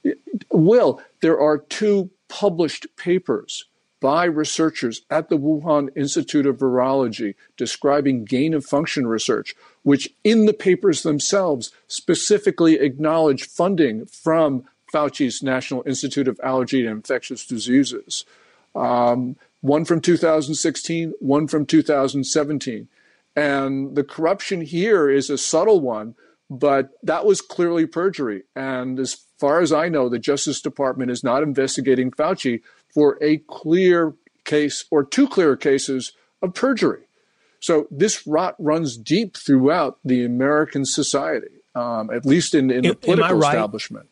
Will, there are two published papers by researchers at the Wuhan Institute of Virology describing gain-of-function research, which in the papers themselves specifically acknowledge funding from Fauci's National Institute of Allergy and Infectious Diseases. Um, one from two thousand sixteen, one from two thousand seventeen. And the corruption here is a subtle one, but that was clearly perjury. And as far as I know, the Justice Department is not investigating Fauci for a clear case or two clear cases of perjury. So this rot runs deep throughout the American society, um, at least in, in the political right? establishment.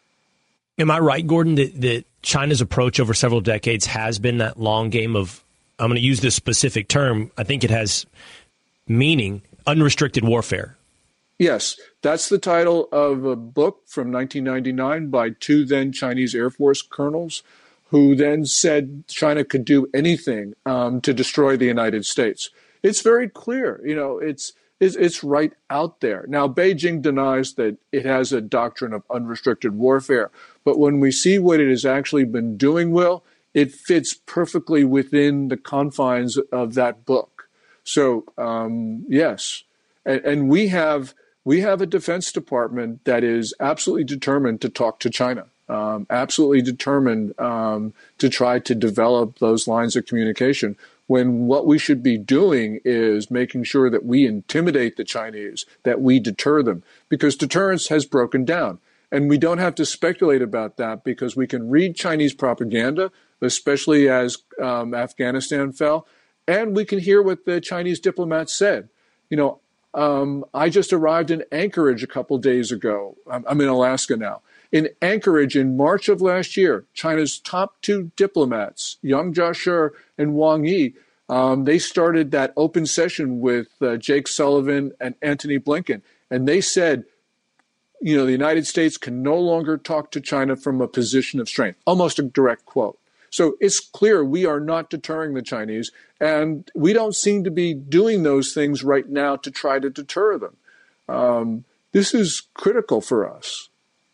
Am I right, Gordon, that, that China's approach over several decades has been that long game of, I'm going to use this specific term, I think it has meaning, unrestricted warfare? Yes, that's the title of a book from nineteen ninety-nine by two then Chinese Air Force colonels, who then said China could do anything um, to destroy the United States. It's very clear, you know, it's, it's it's right out there. Now, Beijing denies that it has a doctrine of unrestricted warfare, but when we see what it has actually been doing, Will, it fits perfectly within the confines of that book. So, um, yes, and, and we have we have a Defense Department that is absolutely determined to talk to China. Um, absolutely determined um, to try to develop those lines of communication, when what we should be doing is making sure that we intimidate the Chinese, that we deter them, because deterrence has broken down. And we don't have to speculate about that, because we can read Chinese propaganda, especially as um, Afghanistan fell, and we can hear what the Chinese diplomats said. You know, um, I just arrived in Anchorage a couple days ago. I'm, I'm in Alaska now. In Anchorage in March of last year, China's top two diplomats, Yang Jiechi and Wang Yi, um, they started that open session with uh, Jake Sullivan and Antony Blinken. And they said, you know, the United States can no longer talk to China from a position of strength, almost a direct quote. So it's clear we are not deterring the Chinese, and we don't seem to be doing those things right now to try to deter them. Um, this is critical for us.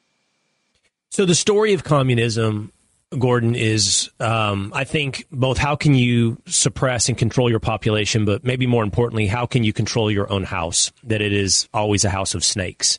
So the story of communism, Gordon, is, um, I think, both how can you suppress and control your population, but maybe more importantly, how can you control your own house, that it is always a house of snakes.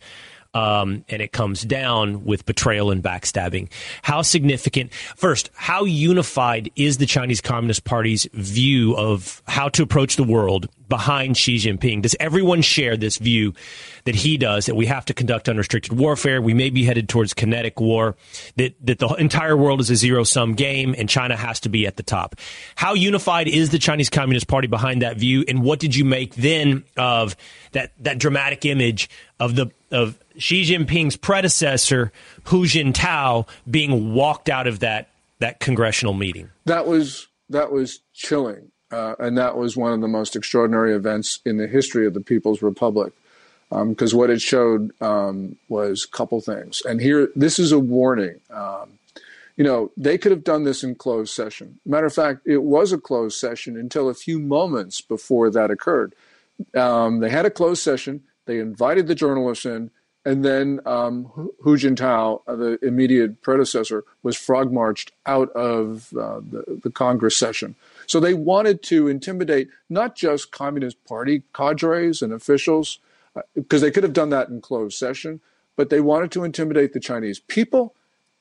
Um, and it comes down with betrayal and backstabbing. How significant, first, how unified is the Chinese Communist Party's view of how to approach the world behind Xi Jinping? Does everyone share this view that he does, that we have to conduct unrestricted warfare, we may be headed towards kinetic war, that, that the entire world is a zero-sum game and China has to be at the top? How unified is the Chinese Communist Party behind that view, and what did you make then of that, that dramatic image of the of Xi Jinping's predecessor, Hu Jintao, being walked out of that that congressional meeting? That was that was chilling, uh, and that was one of the most extraordinary events in the history of the People's Republic, because um, what it showed um, was a couple things. And here, this is a warning. Um, you know, they could have done this in closed session. Matter of fact, it was a closed session until a few moments before that occurred. Um, they had a closed session. They invited the journalists in, and then um, Hu Jintao, uh, the immediate predecessor, was frog-marched out of uh, the, the Congress session. So they wanted to intimidate not just Communist Party cadres and officials, because uh, they could have done that in closed session, but they wanted to intimidate the Chinese people.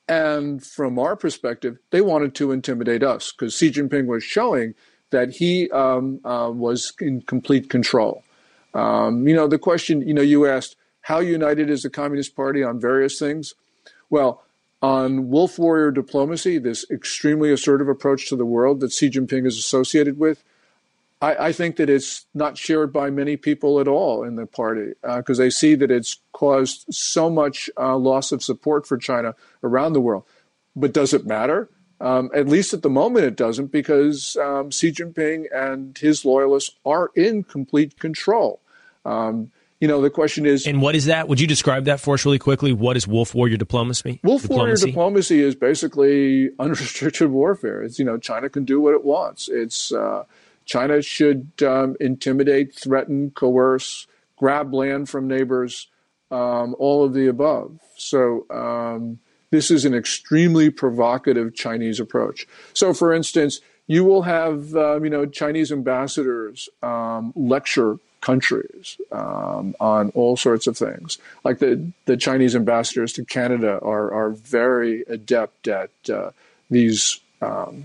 And from our perspective, they wanted to intimidate us, because Xi Jinping was showing that he um, uh, was in complete control. Um, you know, the question, you know, you asked, how united is the Communist Party on various things? Well, on wolf warrior diplomacy, this extremely assertive approach to the world that Xi Jinping is associated with, I, I think that it's not shared by many people at all in the party, because uh, they see that it's caused so much uh, loss of support for China around the world. But does it matter? Um, at least at the moment it doesn't, because um, Xi Jinping and his loyalists are in complete control. Um, you know, the question is... And what is that? Would you describe that for us really quickly? What is wolf warrior diplomacy? Wolf diplomacy? warrior diplomacy is basically unrestricted warfare. It's, you know, China can do what it wants. It's uh, China should um, intimidate, threaten, coerce, grab land from neighbors, um, all of the above. So... Um, This is an extremely provocative Chinese approach. So, for instance, you will have, um, you know, Chinese ambassadors um, lecture countries um, on all sorts of things. Like the, the Chinese ambassadors to Canada are, are very adept at uh, these um,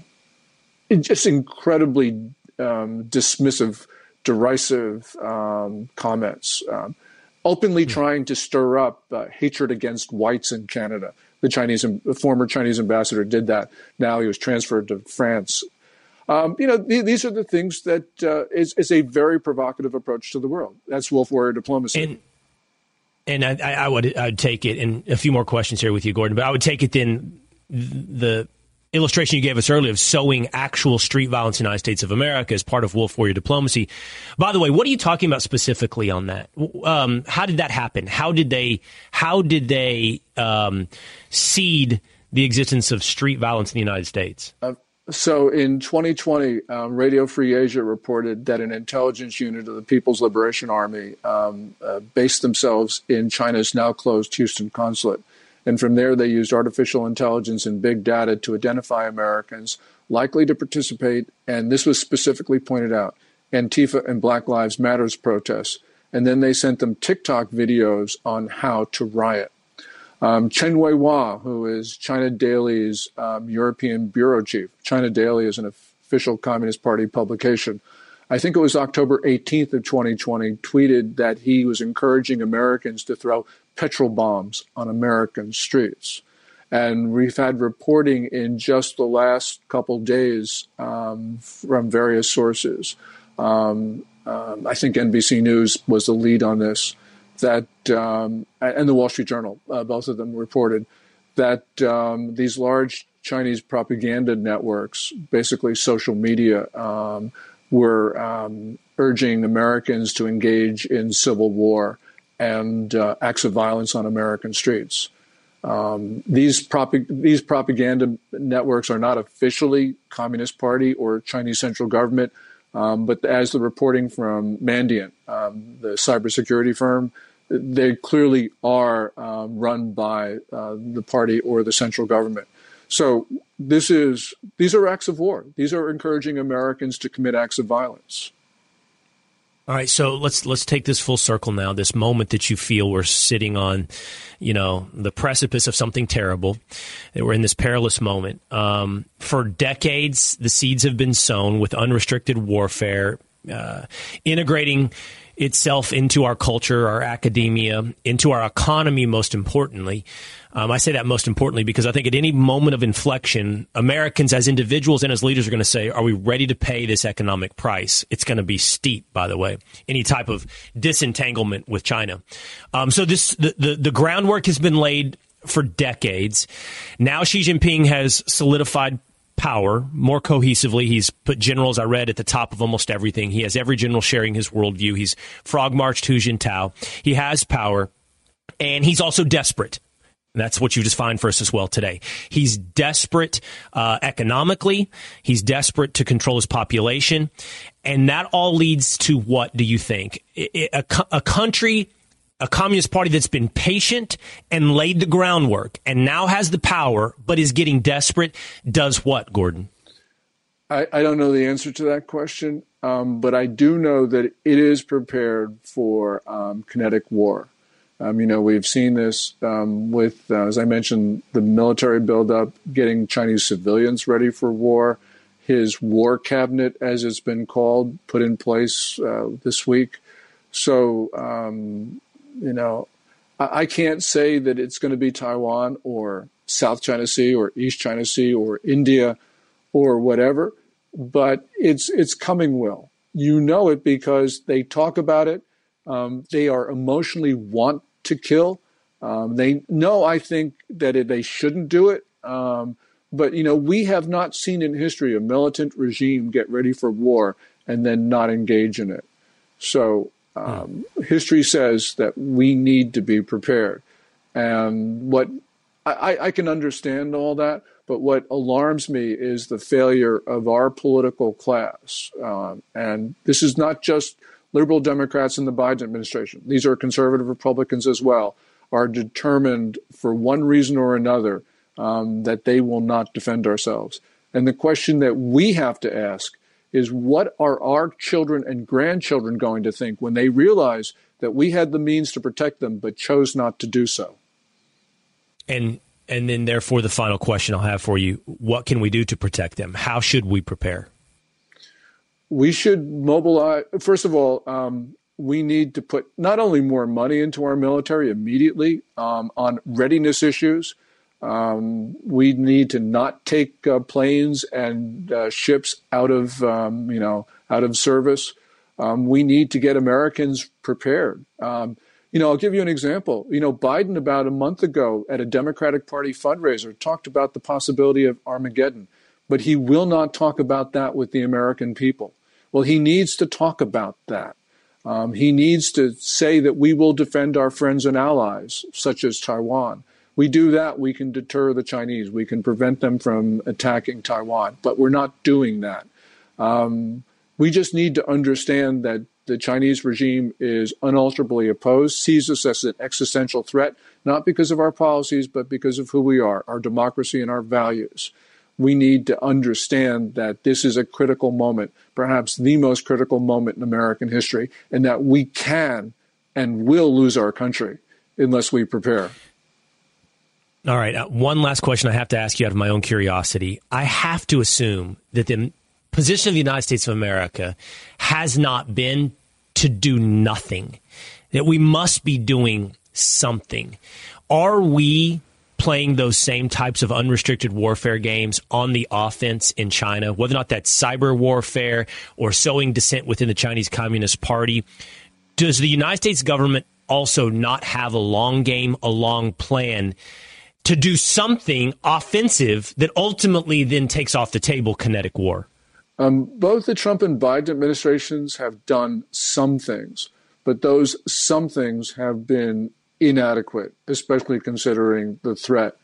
just incredibly um, dismissive, derisive um, comments, um, openly mm-hmm. trying to stir up uh, hatred against whites in Canada. The Chinese, the former Chinese ambassador did that. Now he was transferred to France. Um, you know, th- these are the things that uh, is, is a very provocative approach to the world. That's wolf warrior diplomacy. And, and I, I would I would take it, and a few more questions here with you, Gordon, but I would take it then the illustration you gave us earlier of sowing actual street violence in the United States of America as part of wolf warrior diplomacy. By the way, what are you talking about specifically on that? Um, how did that happen? How did they, how did they um, seed the existence of street violence in the United States? Uh, so in twenty twenty, um, Radio Free Asia reported that an intelligence unit of the People's Liberation Army um, uh, based themselves in China's now closed Houston consulate. And from there, they used artificial intelligence and big data to identify Americans likely to participate, and this was specifically pointed out, Antifa and Black Lives Matters protests. And then they sent them TikTok videos on how to riot. Um, Chen Weihua, who is China Daily's um, European bureau chief. China Daily is an official Communist Party publication. I think it was October eighteenth of twenty twenty, tweeted that he was encouraging Americans to throw petrol bombs on American streets. And we've had reporting in just the last couple days um, from various sources. Um, um, I think N B C News was the lead on this, that um, and the Wall Street Journal, uh, both of them reported that um, these large Chinese propaganda networks, basically social media, um, were um, urging Americans to engage in civil war and uh, acts of violence on American streets. Um, these, prop- these propaganda networks are not officially Communist Party or Chinese central government, um, but as the reporting from Mandiant, um, the cybersecurity firm, they clearly are um, run by uh, the party or the central government. So this is these are acts of war. These are encouraging Americans to commit acts of violence. All right, so let's let's take this full circle now. This moment that you feel we're sitting on, you know, the precipice of something terrible, that we're in this perilous moment. Um, for decades, the seeds have been sown with unrestricted warfare, uh, integrating itself into our culture, our academia, into our economy, most importantly. Um, I say that most importantly because I think at any moment of inflection, Americans as individuals and as leaders are going to say, are we ready to pay this economic price? It's going to be steep, by the way, any type of disentanglement with China. Um, so this the, the, the groundwork has been laid for decades. Now Xi Jinping has solidified power more cohesively. He's put generals, I read, at the top of almost everything. He has every general sharing his worldview. He's frog marched Hu Jintao. He has power, and he's also desperate. And that's what you just find for us as well today. He's desperate uh, economically. He's desperate to control his population. And that all leads to what, do you think? A, a, a country, a communist party that's been patient and laid the groundwork and now has the power, but is getting desperate, does what, Gordon? I, I don't know the answer to that question, um, but I do know that it is prepared for um, kinetic war. Um, you know, we've seen this um, with, uh, as I mentioned, the military buildup, getting Chinese civilians ready for war. His war cabinet, as it's been called, put in place uh, this week. So, um, you know, I, I can't say that it's going to be Taiwan or South China Sea or East China Sea or India or whatever, but it's it's coming will. You know it because they talk about it. Um, they are emotionally want to kill. Um, they know, I think, that it, they shouldn't do it. Um, but, you know, we have not seen in history a militant regime get ready for war and then not engage in it. So um, yeah. history says that we need to be prepared. And what I, I can understand all that, but what alarms me is the failure of our political class. Um, and this is not just liberal Democrats in the Biden administration. These are conservative Republicans as well, are determined for one reason or another um, that they will not defend ourselves. And the question that we have to ask is, what are our children and grandchildren going to think when they realize that we had the means to protect them but chose not to do so? And and then, therefore, the final question I'll have for you, what can we do to protect them? How should we prepare? We should mobilize. First of all, um, we need to put not only more money into our military immediately um, on readiness issues. Um, we need to not take uh, planes and uh, ships out of, um, you know, out of service. Um, we need to get Americans prepared. Um, you know, I'll give you an example. You know, Biden about a month ago at a Democratic Party fundraiser talked about the possibility of Armageddon, but he will not talk about that with the American people. Well, he needs to talk about that. Um, he needs to say that we will defend our friends and allies, such as Taiwan. We do that, we can deter the Chinese. We can prevent them from attacking Taiwan, but we're not doing that. Um, we just need to understand that the Chinese regime is unalterably opposed, sees us as an existential threat, not because of our policies, but because of who we are, our democracy and our values. We need to understand that this is a critical moment, perhaps the most critical moment in American history, and that we can and will lose our country unless we prepare. All right. Uh, one last question I have to ask you out of my own curiosity. I have to assume that the position of the United States of America has not been to do nothing, that we must be doing something. Are we playing those same types of unrestricted warfare games on the offense in China, whether or not that's cyber warfare or sowing dissent within the Chinese Communist Party? Does the United States government also not have a long game, a long plan to do something offensive that ultimately then takes off the table kinetic war? Um, both the Trump and Biden administrations have done some things, but those some things have been inadequate, especially considering the threat.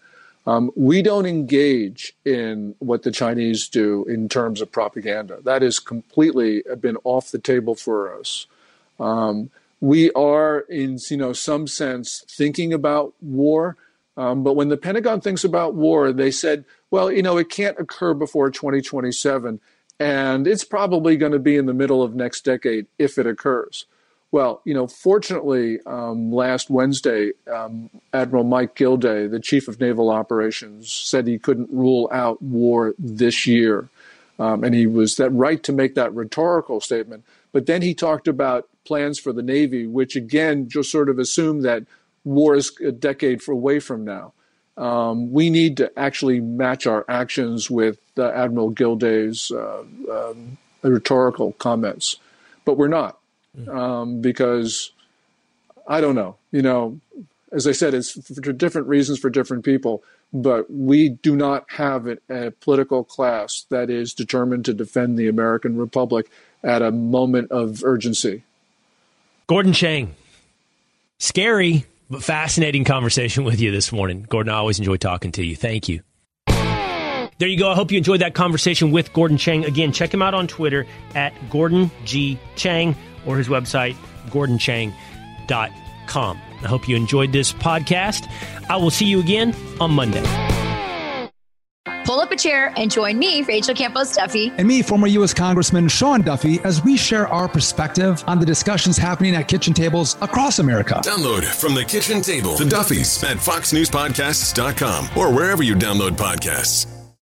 Um, we don't engage in what the Chinese do in terms of propaganda. That has completely been off the table for us. Um, we are, in you know some sense, thinking about war. Um, but when the Pentagon thinks about war, they said, well, you know, it can't occur before twenty twenty-seven, and it's probably going to be in the middle of next decade if it occurs. Well, you know, fortunately, um, last Wednesday, um, Admiral Mike Gilday, the chief of naval operations, said he couldn't rule out war this year. Um, and he was that right to make that rhetorical statement. But then he talked about plans for the Navy, which, again, just sort of assumed that war is a decade away from now. Um, we need to actually match our actions with uh, Admiral Gilday's uh, um, rhetorical comments. But we're not. Um, because I don't know, you know, as I said, it's for different reasons for different people, but we do not have a, a political class that is determined to defend the American Republic at a moment of urgency. Gordon Chang, scary but fascinating conversation with you this morning. Gordon, I always enjoy talking to you. Thank you. There you go. I hope you enjoyed that conversation with Gordon Chang. Again, check him out on Twitter at Gordon G. Chang or his website, gordon chang dot com. I hope you enjoyed this podcast. I will see you again on Monday. Pull up a chair and join me, Rachel Campos Duffy. And me, former U S Congressman Sean Duffy, as we share our perspective on the discussions happening at kitchen tables across America. Download From the Kitchen Table, The Duffys, at fox news podcasts dot com or wherever you download podcasts.